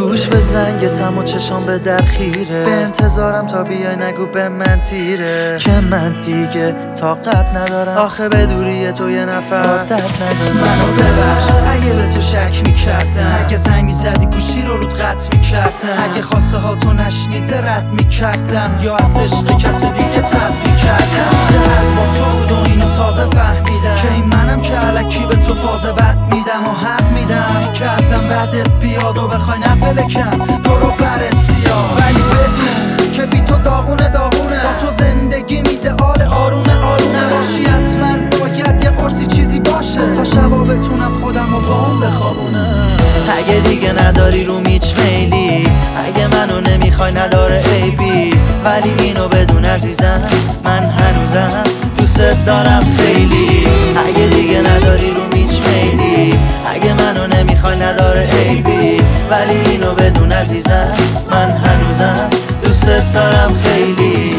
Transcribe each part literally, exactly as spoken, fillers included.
گوش به زنگتم و چشام به در خیره، به انتظارم تا بیای نگو به من تیره که من دیگه طاقت ندارم، آخه به دوری تو یه نفر عادت ندارم. منو ببخش اگه به تو شک میکردم، اگه زنگ میزدی گوشی رو رود قطع میکردم، اگه خواسته ها تو نشنیده رد میکردم، یا از عشق کسی دیگه تب میکردم. شهر با تو بود و اینو تازه فهمیدم که این منم که الکی به تو فاز بد میدم و حق میدم که ازم بدت بیاد و بخوای نپلکم دور و برت زیاد. ولی بدون که بی تو داغونه داغونه، با تو زندگی میدهال آروم آروم نباشی، حتما باید یه قرصی چیزی باشه تا شبا بتونم خودم رو با اون بخوابونم. اگه دیگه نداری رو میچ میلی، اگه منو نمیخوای نداره عیبی، ولی اینو بدون عزیزم من هنوزم دوست دارم خیلی. اگه دیگه نداری رو میچ میلی، اگه منو نمیخوای نداره عیبی، ولی اینو بدون عزیزم من هنوزم دوست دارم خیلی.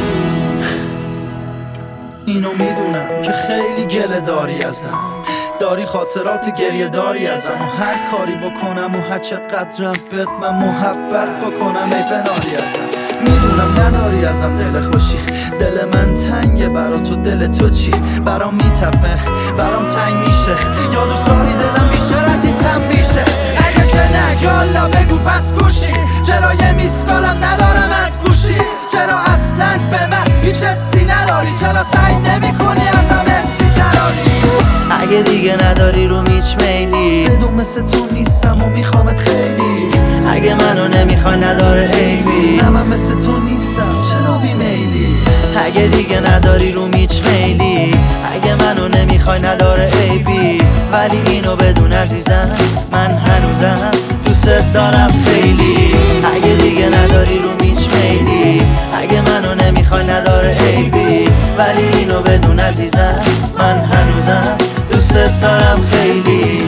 اینو میدونم که خیلی گله داری ازم، داری خاطرات گریه داری ازم، و هر کاری بکنم و هر چقدرم بهت من محبت بکنم ای زناری ازم. میدونم نداری ازم دل خوشی، دل من تنگه برا تو، دل تو چی؟ برام میتپه برام تنگ میشه، یا دوست داری دلم بیشتر از این تم میشه؟ اگه که نه یالا بگو پس گوشی، چرا یه میسکالم ندارم از گوشی؟ چرا اصلا به من هیچ حسی نداری؟ چرا سعی نمی کنی ازم حسی دراری؟ اگه دیگه نداری رو میچ میلی، بدون مثل تو نیستم و میخوامت خیلی. اگه منو نمیخوای نداره عیبی، نه من مثل تو نیستم چرا بیمیلی؟ اگه دیگه نداری رو میچ میلی، اگه منو نمیخوای نداره عیبی، ولی اینو بدون عزیزم من هنوزم دوست دارم خیلی. اگه دیگه نداری رو میچ میلی، اگه منو نمیخوای نداره عیبی، ولی اینو بدون عزیزم من هنوزم دوست دارم خیلی.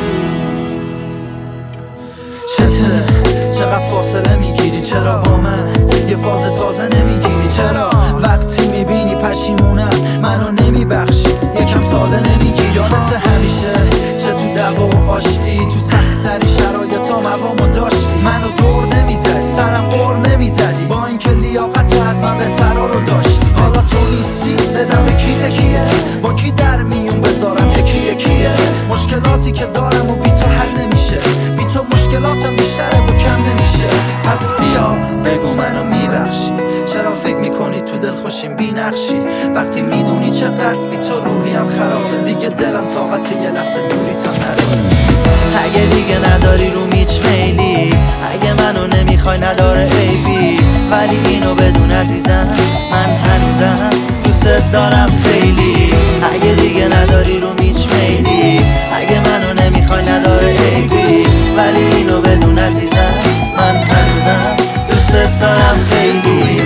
چته چقدر فاصله میگیری؟ چرا با من یه فاز تازه نمیگیری؟ چرا وقتی میبینی پشیمونم منو نمیبخشی یکم ساده نمیگی؟ یادت همیشه چه تو دعوا و آشتی، تو سخت‌ترین شرایطا موامو داشتی، منو دور نمیزدی سرم قور نمیزدی، با اینکه لیاقت از من بهترا رو داشتی. حالا تو نیستی بدم به کی تکیه؟ با کی در میون بذارم یکی یکیه؟ مشکلاتی که دارم و بی تو حل نمیشه، بی تو مشکلاتم بیشتره و کم نمیشه. پس بیا بگو منو میبخشی، چرا فکر میکنی تو دل خوشیم بی نقشی؟ وقتی میدونی چقدر بی تو روحیم خرابه، دیگه دلم طاقت یه لحظه دوری تا نداره. اگه دیگه نداری رو میچ میلی، اگه منو نمیخوای نداره عیبی، ولی اینو بدون عزیزم من هنوزم دوست دارم خیلی. اگه دیگه نداری رو میچ میلی، اگه منو نمیخوای نداره عیبی، ولی اینو بدون عزیزم من هنوزم دوست دارم خیلی.